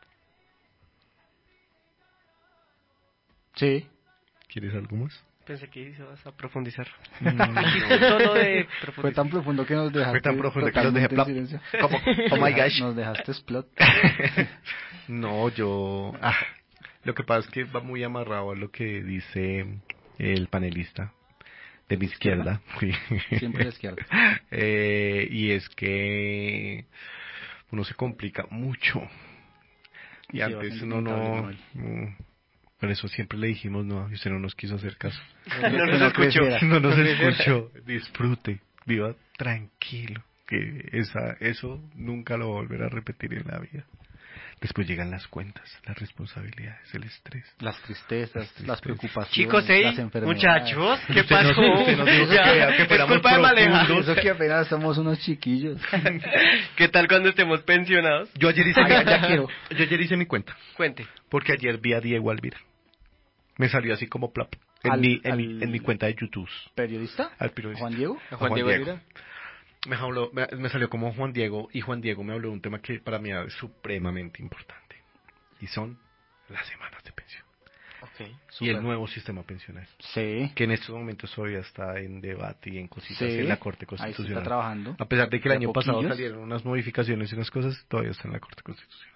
Sí. ¿Quieres algo más? Pensé que ibas a profundizar. Mm, no. Tono de profundizar. Fue tan profundo que nos dejaste. Fue tan profundo que nos dejé plop. Como, oh my gosh. Nos dejaste explot. No, yo... Ah, lo que pasa es que va muy amarrado a lo que dice el panelista de mi izquierda. Siempre la izquierda. eh, y es que uno se complica mucho. Y, y antes uno no... no Por eso siempre le dijimos no, y usted no nos quiso hacer caso. No, no nos escuchó. No nos escuchó. Disfrute, viva tranquilo. Que esa, eso nunca lo va a volver a repetir en la vida. Después llegan las cuentas, las responsabilidades, el estrés. Las tristezas, las, tristezas. Las preocupaciones, chicos, hey, las enfermedades. Muchachos, ¿qué pasó? Nos, nos dijo que, que es culpa de Maleja. Eso que apenas somos unos chiquillos. ¿Qué tal cuando estemos pensionados? Yo ayer hice, ya, ya quiero. Yo ayer hice mi cuenta. Cuente. Porque ayer vi a Diego Alvira. Me salió así como plap. En, al, mi, en, al mi, en mi cuenta de YouTube. ¿Periodista? Al periodista. ¿Juan Diego? A Juan, Juan Diego. Diego. Me, habló, me, me salió como Juan Diego, y Juan Diego me habló de un tema que para mí es supremamente importante. Y son las semanas de pensión. Okay, y el nuevo sistema pensional. Sí. Que en estos momentos todavía está en debate y en cositas sí. en la Corte Constitucional. Ahí se está trabajando. A pesar de que el año poquillos. pasado salieron unas modificaciones y unas cosas, todavía está en la Corte Constitucional.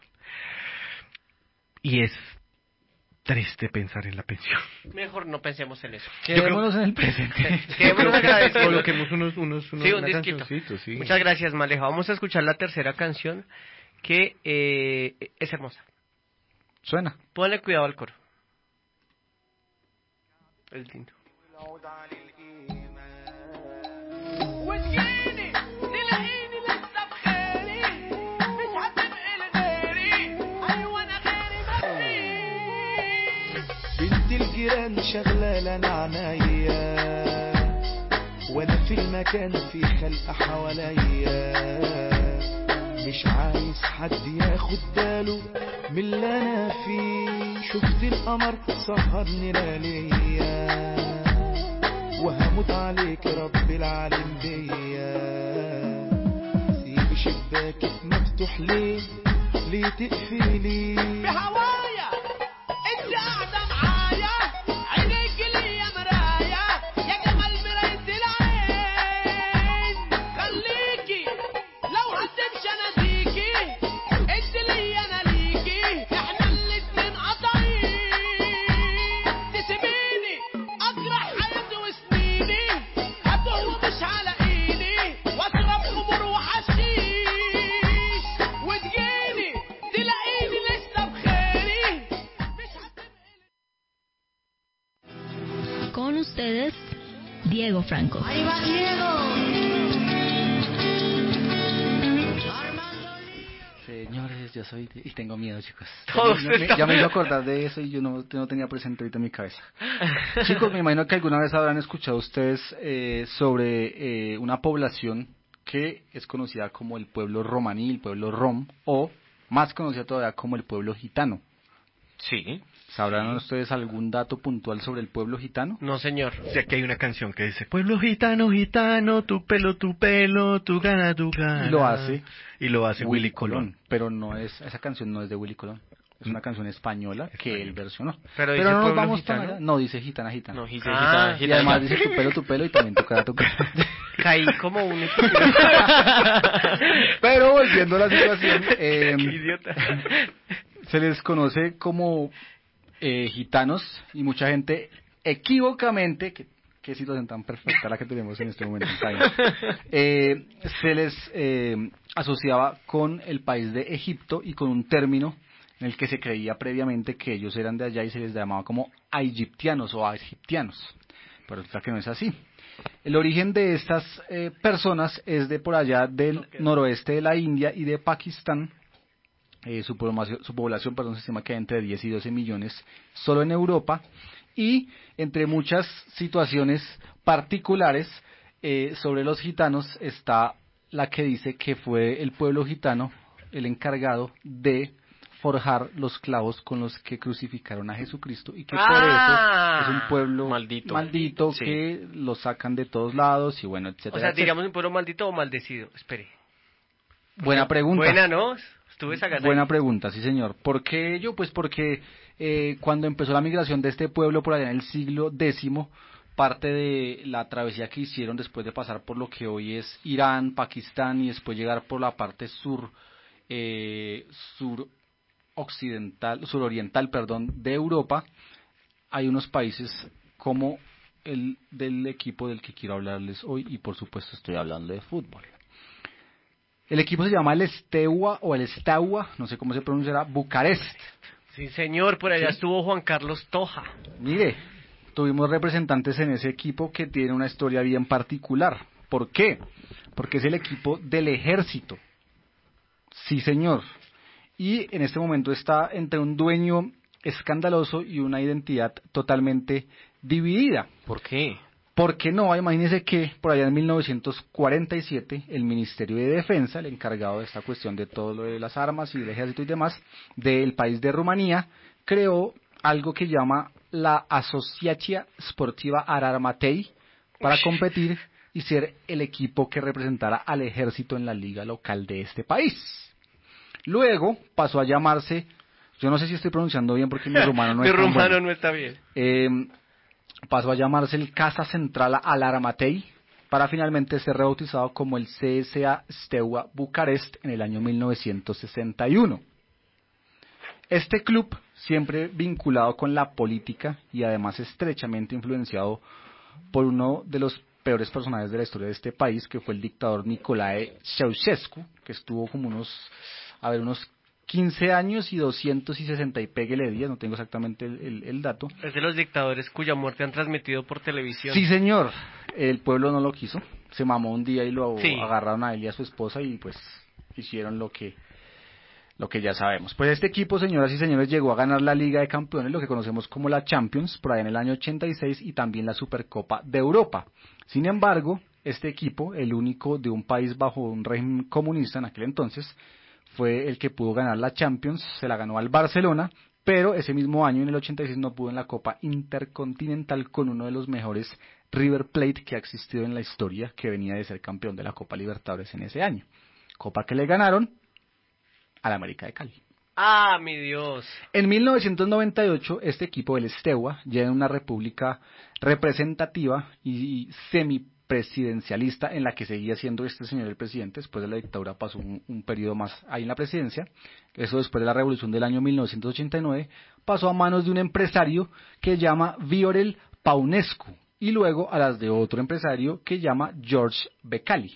Y es triste pensar en la pensión. Mejor no pensemos en eso. Quedémonos en el presente. Quedémonos agradecidos. Coloquemos unos, unos, unos sí, un disquito. Sí. Muchas gracias, Maleja. Vamos a escuchar la tercera canción que eh, es hermosa. Suena. Ponle cuidado al coro. Es lindo. بنت الجيران شغلة لنا عنايا وانا في المكان في خلق حواليا مش عايز حد ياخد باله من اللي انا فيه شفت القمر سهرني لياليا وهموت عليك رب العالم بيا سيب شباكك مفتوح ليه ليه تقفلي بهوايا انت قاعده معايا عينيك ليا مرايه يا جمال مرايه العين خليكي لو هتمشي اناديكي انت ليا انا ليكي احنا الاتنين قطعين تسيبيني اجرح حياتي وسنيني هتوه مش على ايدي واشرب خمور وحشيش وتجيني تلاقيني لسه بخيري مش Con ustedes, Diego Franco. ¡Ahí va Diego! Señores, yo soy... Y tengo miedo, chicos. Todos ya, me, ya me iba a acordar de eso y yo no, no tenía presente ahorita en mi cabeza. Chicos, me imagino que alguna vez habrán escuchado ustedes eh, sobre eh, una población que es conocida como el pueblo romaní, el pueblo rom, o más conocida todavía como el pueblo gitano. Sí. ¿Sabrán sí. ustedes algún dato puntual sobre el pueblo gitano? No, señor. O sea, que hay una canción que dice, pueblo gitano, gitano, tu pelo, tu pelo, tu gana, tu gana. Y lo hace. Y lo hace Willy, Willy Colón. Colón. Pero no es, esa canción no es de Willy Colón. Es una canción española Español. que él versionó. Pero, Pero no nos vamos gitano? para allá. No, dice gitana, gitana. No, dice ah, gitana, gitana. Y además dice tu pelo, tu pelo y también tu cara, tu cara. Caí como un Pero volviendo a la situación, eh, idiota. Se les conoce como eh, gitanos y mucha gente equívocamente, que, qué situación tan perfecta la que tenemos en este momento, eh, se les eh, asociaba con el país de Egipto y con un término en el que se creía previamente que ellos eran de allá y se les llamaba como aegyptianos o egiptianos, pero resulta que no es así. El origen de estas eh, personas es de por allá del okay. noroeste de la India y de Pakistán. Eh, su población, su población perdón, se estima que hay entre diez y doce millones solo en Europa, y entre muchas situaciones particulares eh, sobre los gitanos está la que dice que fue el pueblo gitano el encargado de forjar los clavos con los que crucificaron a Jesucristo y que Ah, por eso es un pueblo maldito, maldito sí. que lo sacan de todos lados y bueno, etcétera. O sea, etcétera. digamos un pueblo maldito o maldecido. Espere. Buena pregunta. Buena, ¿no? Estuve sacando Buena ahí. pregunta, sí señor. ¿Por qué ello? Pues porque eh, cuando empezó la migración de este pueblo por allá en el siglo décimo, parte de la travesía que hicieron después de pasar por lo que hoy es Irán, Pakistán y después llegar por la parte sur, eh, sur occidental, suroriental, perdón, de Europa, hay unos países como el del equipo del que quiero hablarles hoy y por supuesto estoy hablando de fútbol. El equipo se llama el Steaua o el Steaua, no sé cómo se pronunciará, Bucarest. Sí, señor, por allá ¿Sí? estuvo Juan Carlos Toja. Mire, tuvimos representantes en ese equipo que tiene una historia bien particular. ¿Por qué? Porque es el equipo del ejército. Sí, señor. Y en este momento está entre un dueño escandaloso y una identidad totalmente dividida. ¿Por qué? Porque no, imagínense que por allá en mil novecientos cuarenta y siete el Ministerio de Defensa, el encargado de esta cuestión de todo lo de las armas y el ejército y demás, del país de Rumanía, creó algo que llama la Asociația Sportiva Armatei para competir y ser el equipo que representara al ejército en la liga local de este país. Luego pasó a llamarse, yo no sé si estoy pronunciando bien porque mi rumano no mi es tan rumano bueno. no está bien. Eh, pasó a llamarse el Casa Centrala Alarmatei para finalmente ser rebautizado como el C S A Steaua Bucarest en el año mil novecientos sesenta y uno. Este club, siempre vinculado con la política y además estrechamente influenciado por uno de los peores personajes de la historia de este país, que fue el dictador Nicolae Ceausescu, que estuvo como unos, a ver, unos quince años y doscientos sesenta y péguele días, no tengo exactamente el, el, el dato. Es de los dictadores cuya muerte han transmitido por televisión. Sí, señor, el pueblo no lo quiso, se mamó un día y lo Sí. agarraron a él y a su esposa y pues hicieron lo que lo que ya sabemos. Pues este equipo, señoras y señores, llegó a ganar la Liga de Campeones, lo que conocemos como la Champions, por ahí en el año ochenta y seis y también la Supercopa de Europa. Sin embargo, este equipo, el único de un país bajo un régimen comunista en aquel entonces, fue el que pudo ganar la Champions, se la ganó al Barcelona, pero ese mismo año, en el ochenta y seis, no pudo en la Copa Intercontinental con uno de los mejores River Plate que ha existido en la historia, que venía de ser campeón de la Copa Libertadores en ese año. Copa que le ganaron al América de Cali. Ah, mi Dios. En mil novecientos noventa y ocho, este equipo, el Steaua, ya en una república representativa y semipresidencialista en la que seguía siendo este señor el presidente, después de la dictadura pasó un, un periodo más ahí en la presidencia, eso después de la revolución del año mil novecientos ochenta y nueve, pasó a manos de un empresario que llama Viorel Paunescu y luego a las de otro empresario que llama George Becali.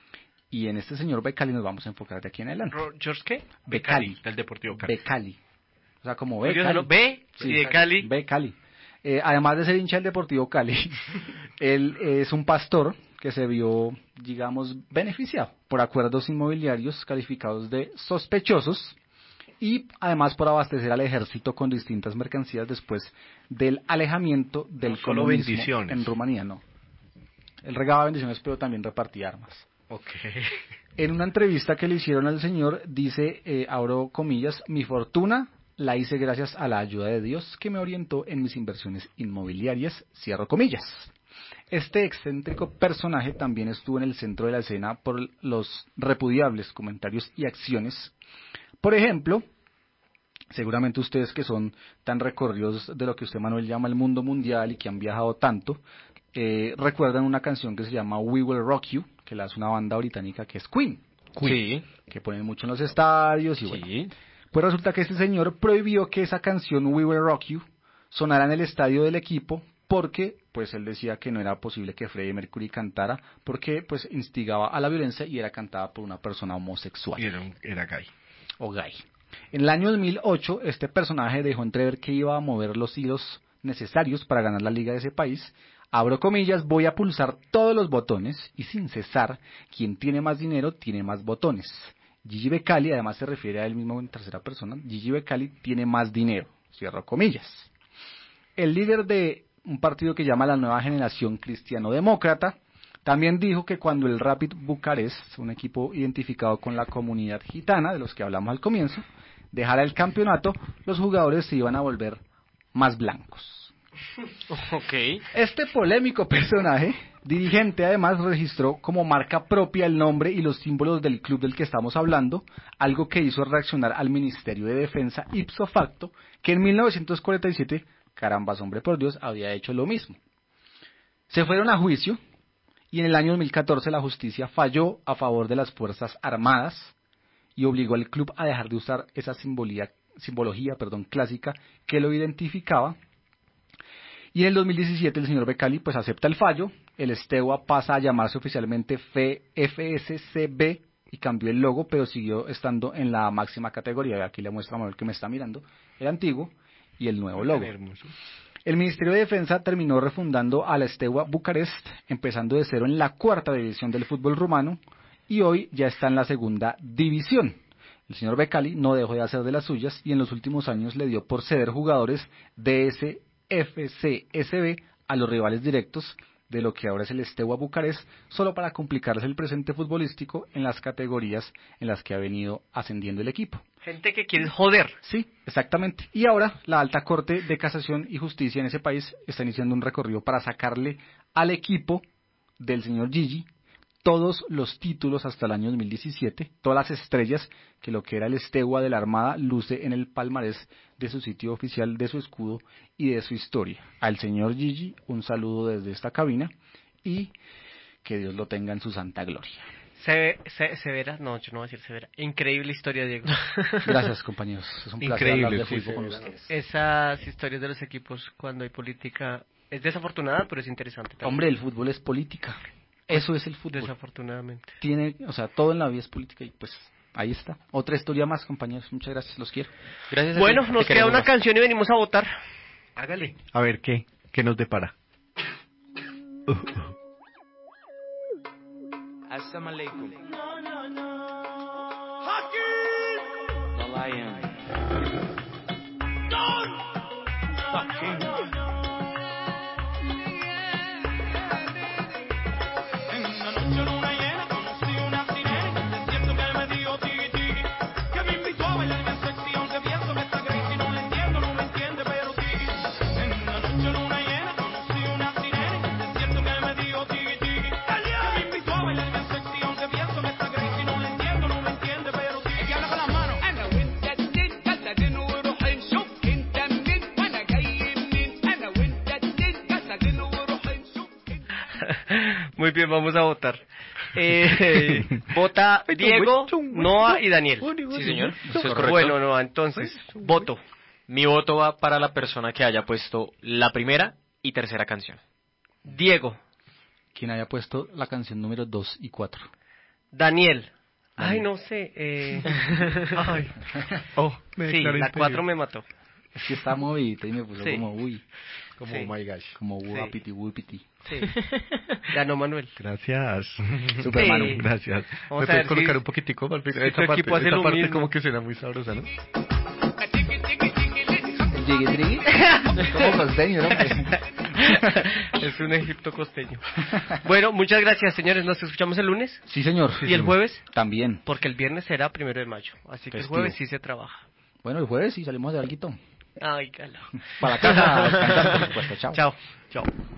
Y en este señor Becali nos vamos a enfocar de aquí en adelante. ¿George qué? Becali. Del Deportivo Cali. Becali. O sea, como Curioso, Becali. ¿no? B Sí, y de Cali. Becali. Eh, además de ser hincha del Deportivo Cali, él es un pastor que se vio, digamos, beneficiado por acuerdos inmobiliarios calificados de sospechosos y además por abastecer al ejército con distintas mercancías después del alejamiento del No solo comunismo bendiciones. en Rumanía, no. Él regaba bendiciones, pero también repartía armas. Okay. En una entrevista que le hicieron al señor, dice, eh, abro comillas, mi fortuna la hice gracias a la ayuda de Dios que me orientó en mis inversiones inmobiliarias, cierro comillas. Este excéntrico personaje también estuvo en el centro de la escena por los repudiables comentarios y acciones. Por ejemplo, seguramente ustedes que son tan recorridos de lo que usted, Manuel, llama el mundo mundial y que han viajado tanto, eh, recuerdan una canción que se llama We Will Rock You, que la hace una banda británica que es Queen, Queen. Sí. que ponen mucho en los estadios y Sí. bueno. Pues resulta que este señor prohibió que esa canción We Will Rock You sonara en el estadio del equipo porque pues él decía que no era posible que Freddie Mercury cantara porque pues instigaba a la violencia y era cantada por una persona homosexual. Y era, un- era gay. O gay. En el año dos mil ocho este personaje dejó entrever que iba a mover los hilos necesarios para ganar la liga de ese país. Abro comillas, voy a pulsar todos los botones y sin cesar, quien tiene más dinero tiene más botones. Gigi Becali, además se refiere a él mismo en tercera persona, Gigi Becali tiene más dinero, cierro comillas. El líder de un partido que llama la Nueva Generación Cristiano-Demócrata, también dijo que cuando el Rapid Bucarest, un equipo identificado con la comunidad gitana, de los que hablamos al comienzo, dejara el campeonato, los jugadores se iban a volver más blancos. Ok. Este polémico personaje, dirigente, además registró como marca propia el nombre y los símbolos del club del que estamos hablando, algo que hizo reaccionar al Ministerio de Defensa ipso facto, que en mil novecientos cuarenta y siete, carambas hombre por Dios, había hecho lo mismo. Se fueron a juicio y en el año dos mil catorce la justicia falló a favor de las Fuerzas Armadas y obligó al club a dejar de usar esa simbología, simbología perdón, clásica que lo identificaba. Y en el dos mil diecisiete el señor Becali pues acepta el fallo, el Steaua pasa a llamarse oficialmente F S C B y cambió el logo, pero siguió estando en la máxima categoría. Aquí le muestra a Manuel que me está mirando el antiguo y el nuevo logo. El Ministerio de Defensa terminó refundando a la Steaua Bucarest, empezando de cero en la cuarta división del fútbol rumano y hoy ya está en la segunda división. El señor Becali no dejó de hacer de las suyas y en los últimos años le dio por ceder jugadores de ese F C S B a los rivales directos de lo que ahora es el Steaua Bucarest, solo para complicarse el presente futbolístico en las categorías en las que ha venido ascendiendo el equipo. Gente que quiere joder. Sí, exactamente. Y ahora la Alta Corte de Casación y Justicia en ese país está iniciando un recorrido para sacarle al equipo del señor Gigi todos los títulos hasta el año dos mil diecisiete, todas las estrellas que lo que era el Steaua de la Armada luce en el palmarés de su sitio oficial, de su escudo y de su historia. Al señor Gigi, un saludo desde esta cabina y que Dios lo tenga en su santa gloria. Se, se, severa, no, yo no voy a decir severa. Increíble historia, Diego. Gracias, compañeros. Es un placer Increíble, hablar de sí, fútbol con severa. ustedes. Esas historias de los equipos cuando hay política es desafortunada, pero es interesante también. Hombre, el fútbol es política. Eso es el fútbol. Desafortunadamente. Tiene, o sea, todo en la vida es política y pues ahí está. Otra historia más, compañeros. Muchas gracias, los quiero. Gracias. Bueno, ti. nos queda una más. canción y venimos a votar. Hágale. A ver, ¿qué? ¿Qué nos depara? Uh, uh. Assalamu alaikum. No, no, no. Hakim. The lion. Don. Hakim. En una noche luna llena conocí una sirena. Es cierto que me dijo tiki tiki, que me invitó a bailar bien sexy, aunque pienso que está crazy. No lo entiendo, no me entiende, pero tiki. En una noche luna llena conocí una sirena. Es cierto que me dijo tiki tiki, que me invitó a bailar bien sexy, aunque pienso que está crazy. No lo entiendo, no me entiende, pero tiki. El que habla con las manos. انا وانت اتنين جسدين وروح نشوف انت منين وانا جاي منين انا وانت اتنين جسدين وروح نشوف. Muy bien, vamos a votar. Eh, vota Diego, Noah y Daniel. Sí, señor. Eso es correcto. Bueno, Noah, entonces, voto. Mi voto va para la persona que haya puesto la primera y tercera canción. Diego. Quien haya puesto la canción número dos y cuatro. Daniel. Ay, no sé. Eh... Ay. Oh, me sí, declaré la imperio. cuatro me mató. Es que está movidita y me puso Sí. como uy. Como Sí. oh my gosh. Como Sí. guapiti, guapiti. Sí. Ganó Manuel. Gracias. Super Sí. Manu. Gracias. Vamos ¿Me a ver puedes colocar si- un poquitico al final? si Esta tu parte, equipo hace esta lo parte mismo. como que suena muy sabrosa, ¿no? Llegué, trigui. Como costeño, ¿no? Es un Egipto costeño. Bueno, muchas gracias, señores. Nos escuchamos el lunes. Sí, señor. ¿Y el jueves? También. Porque el viernes será primero de mayo. Así que el Festivo. jueves sí se trabaja. Bueno, el jueves sí salimos de alguito. Ay, calo. Para la casa, a descansar, por supuesto. Chao. Chao. Chao.